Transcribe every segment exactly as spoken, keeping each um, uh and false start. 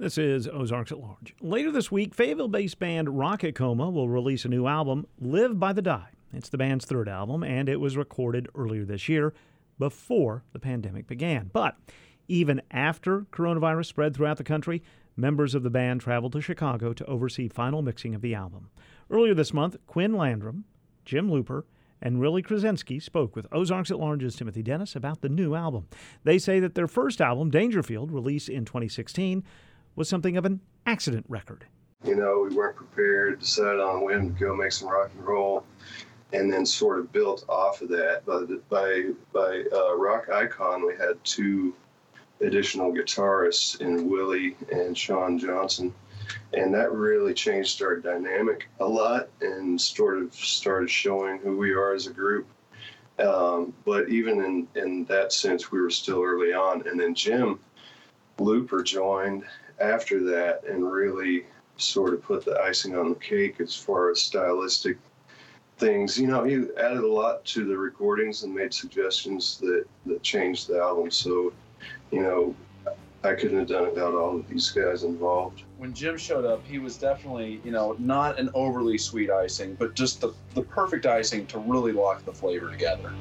This is Ozarks at Large. Later this week, Fayetteville-based band Rocket Coma will release a new album, Live by the Die. It's the band's third album, and it was recorded earlier this year before the pandemic began. But even after coronavirus spread throughout the country, members of the band traveled to Chicago to oversee final mixing of the album. Earlier this month, Quinn Landrum, Jim Looper, and Willie Krasinski spoke with Ozarks at Large's Timothy Dennis about the new album. They say that their first album, Dangerfield, released in twenty sixteen, was something of an accident record. You know, we weren't prepared, decided on when to go make some rock and roll, and then sort of built off of that. But by by uh, Rock Icon, we had two additional guitarists in Willie and Sean Johnson, and that really changed our dynamic a lot and sort of started showing who we are as a group. Um, but even in, in that sense, we were still early on. And then Jim Looper joined after that and really sort of put the icing on the cake as far as stylistic things. You know, he added a lot to the recordings and made suggestions that, that changed the album. So, you know, I couldn't have done it without all of these guys involved. When Jim showed up, he was definitely, you know, not an overly sweet icing, but just the, the perfect icing to really lock the flavor together.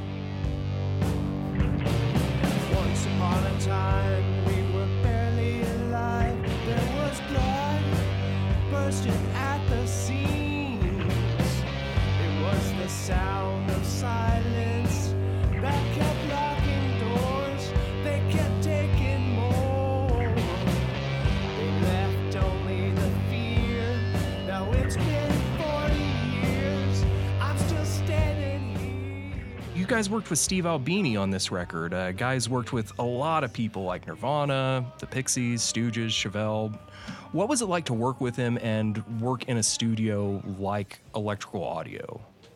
Once upon a time, we were barely alive. There was blood bursting at the seams. It was the sound of silence that kept locking doors. They kept taking more. They left only the fear. Now it's been forty years. I'm still standing here. You guys worked with Steve Albini on this record. Uh, guys worked with a lot of people like Nirvana, the Pixies, Stooges, Chevelle. What was it like to work with him and work in a studio like Electrical Audio?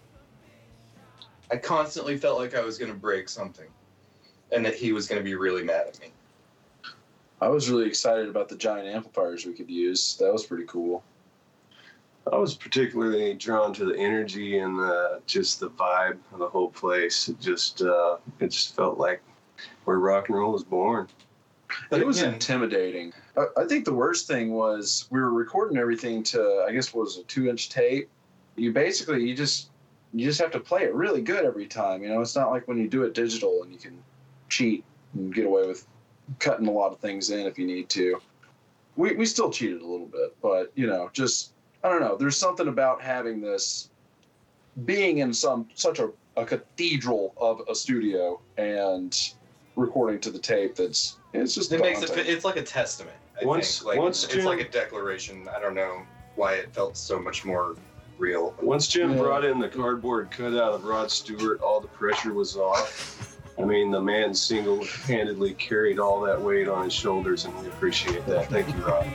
I constantly felt like I was going to break something and that he was going to be really mad at me. I was really excited about the giant amplifiers we could use. That was pretty cool. I was particularly drawn to the energy and the, just the vibe of the whole place. It just uh, it just felt like where rock and roll was born. It was Again, intimidating. I, I think the worst thing was we were recording everything to, I guess, what was a two-inch tape. You basically, you just you just have to play it really good every time. You know, it's not like when you do it digital and you can cheat and get away with cutting a lot of things in if you need to. We we still cheated a little bit, but, you know, just, I don't know. There's something about having this, being in some such a, a cathedral of a studio and recording to the tape that's, it's just It makes it, daunting. it's like a testament, I Once- think. Like, once it's Jim- like a declaration. I don't know why it felt so much more real. Once Jim Yeah. brought in the cardboard cutout of Rod Stewart, all the pressure was off. I mean, the man single-handedly carried all that weight on his shoulders, and we appreciate that. Thank you, Rod.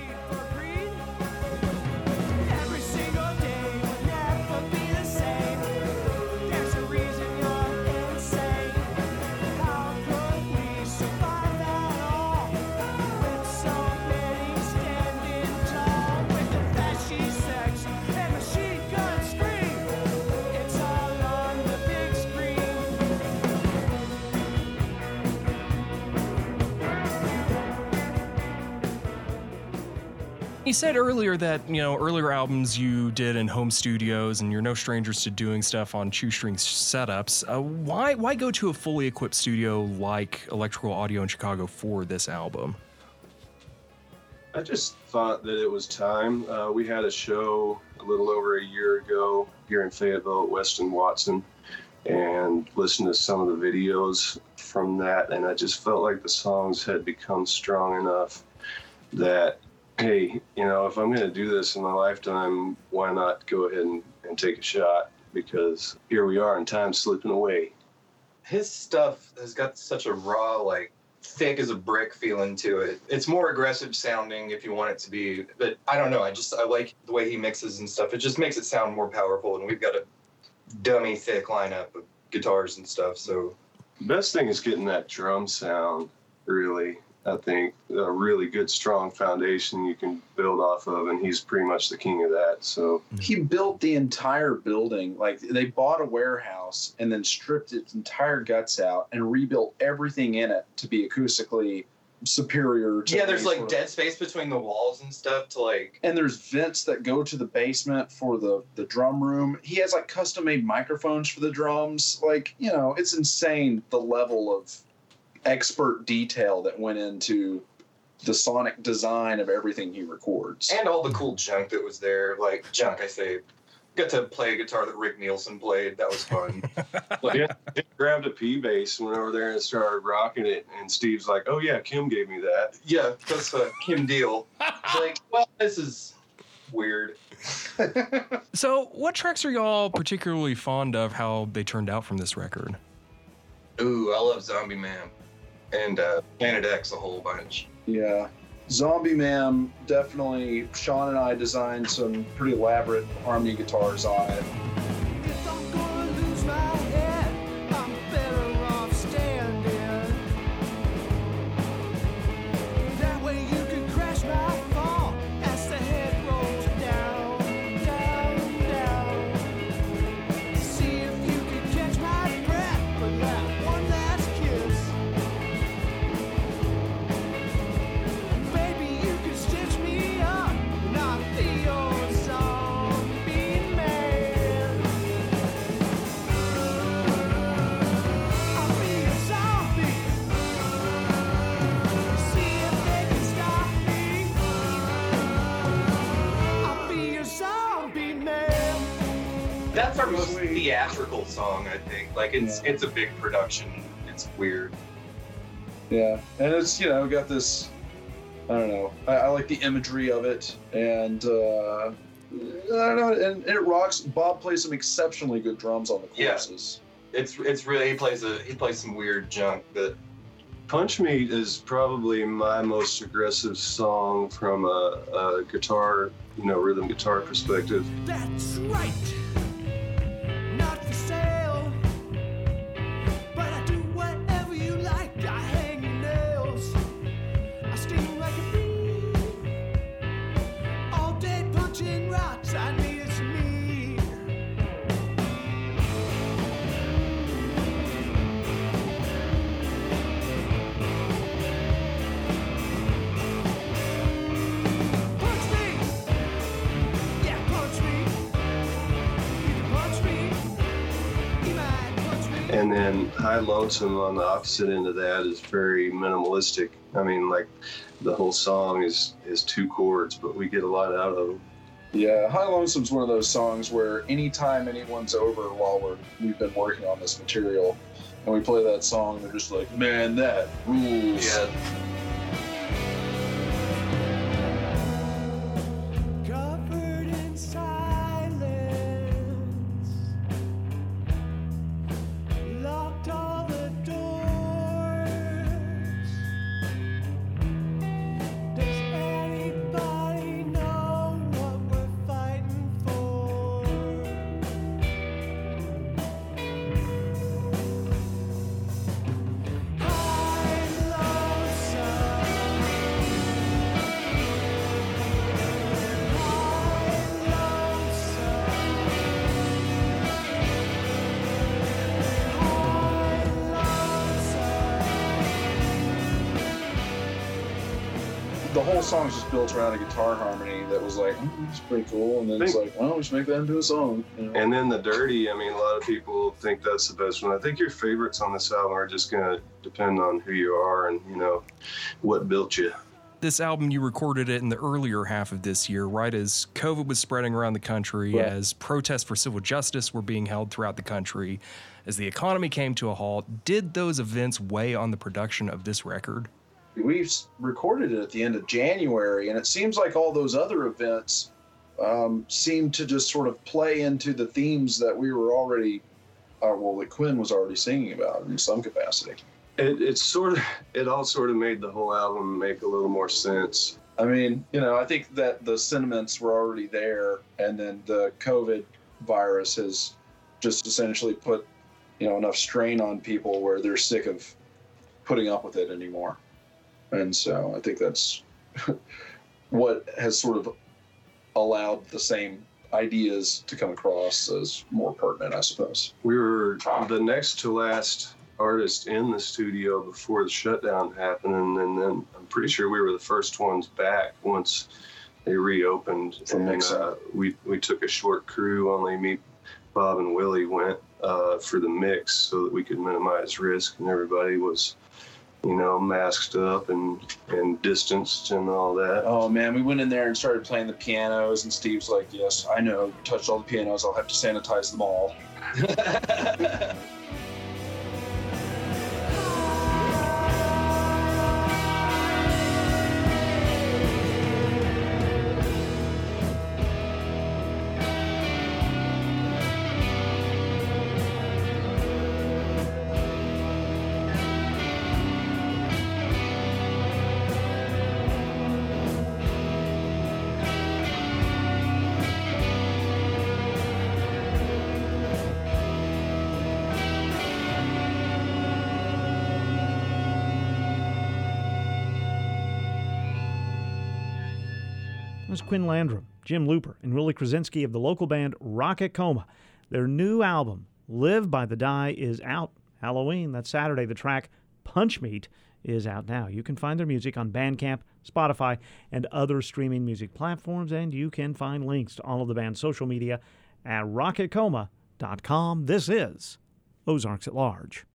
Every single day will never be the same. There's a reason you're insane. How could we survive at all? With so many standing tall, with the flashy sex and machine gun scream. It's all on the big screen. You said earlier that, you know, earlier albums you did in home studios and you're no strangers to doing stuff on shoestring setups. Uh, why why go to a fully equipped studio like Electrical Audio in Chicago for this album? I just thought that it was time. Uh, we had a show a little over a year ago here in Fayetteville at Weston Watson and listened to some of the videos from that, and I just felt like the songs had become strong enough that, hey, you know, if I'm going to do this in my lifetime, why not go ahead and, and take a shot? Because here we are and time's slipping away. His stuff has got such a raw, like, thick as a brick feeling to it. It's more aggressive sounding if you want it to be, but I don't know. I just, I like the way he mixes and stuff. It just makes it sound more powerful, and we've got a dummy thick lineup of guitars and stuff, so. Best thing is getting that drum sound, really. I think a really good, strong foundation you can build off of, and he's pretty much the king of that. So He built the entire building. Like, they bought a warehouse and then stripped its entire guts out and rebuilt everything in it to be acoustically superior to Yeah, there's any like sort of- dead space between the walls and stuff to like. and there's vents that go to the basement for the the drum room. He has like custom made microphones for the drums. Like, you know, it's insane the level of expert detail that went into the sonic design of everything he records. And all the cool junk that was there. Like, junk, I say. Got to play a guitar that Rick Nielsen played. That was fun. Like, yeah, Jim grabbed a P bass and went over there and started rocking it. And Steve's like, "Oh yeah, Kim gave me that." Yeah, that's a Kim Deal. It's like, well, this is weird. So, what tracks are y'all particularly fond of how they turned out from this record? Ooh, I love Zombie Man. And uh, Planet X a whole bunch. Yeah. Zombie Man, definitely. Sean and I designed some pretty elaborate harmony guitars on it. If I'm gonna lose my head, I'm better off standing. That way you can crash my fall as the head rolls down, down, down. See if you can catch my breath for that one last kiss. Baby, you can stitch me up, and I'll be your zombie man. I'll be a zombie. See if they can stop me. I'll be your zombie man. That's our most theatrical song, I think. Like, it's Yeah. it's a big production. It's weird. Yeah, and it's, you know, got this, I don't know, I, I like the imagery of it, and uh, I don't know, and, and it rocks. Bob plays some exceptionally good drums on the Yeah. choruses. It's it's really he plays a he plays some weird junk that Punch Me is probably my most aggressive song from a, a guitar, you know, rhythm guitar perspective. That's right. Not for sale. But I do whatever you like. I hang your nails. I sting like a bee. All day punching rocks. I need it's me. Punch me. Yeah, punch me. You can punch me. You might punch me. And then High Lonesome on the opposite end of that is very minimalistic. I mean, like the whole song is is two chords, but we get a lot out of them. Yeah, High Lonesome's one of those songs where anytime anyone's over while we're we've been working on this material, and we play that song, they're just like, "Man, that rules." yeah. Covered in silence, locked all the doors. Does anybody know what we're fighting for? High, The whole song's just built around a guitar harmony that was like, mm, it's pretty cool, and then it's like, well, we should make that into a song. You know? And then the Dirty, I mean, a lot of people think that's the best one. I think your favorites on this album are just going to depend on who you are and, you know, what built you. This album, you recorded it in the earlier half of this year, right as COVID was spreading around the country, Right. as protests for civil justice were being held throughout the country, as the economy came to a halt. Did those events weigh on the production of this record? We recorded it at the end of January, and it seems like all those other events um, seemed to just sort of play into the themes that we were already, uh, well, that Quinn was already singing about in some capacity. It, it's sort of, it all sort of made the whole album make a little more sense. I mean, you know, I think that the sentiments were already there, and then the COVID virus has just essentially put, you know, enough strain on people where they're sick of putting up with it anymore. And so I think that's what has sort of allowed the same ideas to come across as more pertinent, I suppose. We were the next to last artists in the studio before the shutdown happened, and, and then I'm pretty sure we were the first ones back once they reopened. For and mixing. uh, we we took a short crew. Only me, Bob, and Willie went uh, for the mix so that we could minimize risk, and everybody was, you know, masked up and and distanced and all that. Oh man, we went in there and started playing the pianos, and Steve's like, "Yes, I know. You touched all the pianos. I'll have to sanitize them all." That was Quinn Landrum, Jim Looper, and Willie Krasinski of the local band Rocket Coma. Their new album, Live by the Die, is out. Halloween, that's Saturday. The track Punch Meat is out now. You can find their music on Bandcamp, Spotify, and other streaming music platforms, and you can find links to all of the band's social media at rocket coma dot com. This is Ozarks at Large.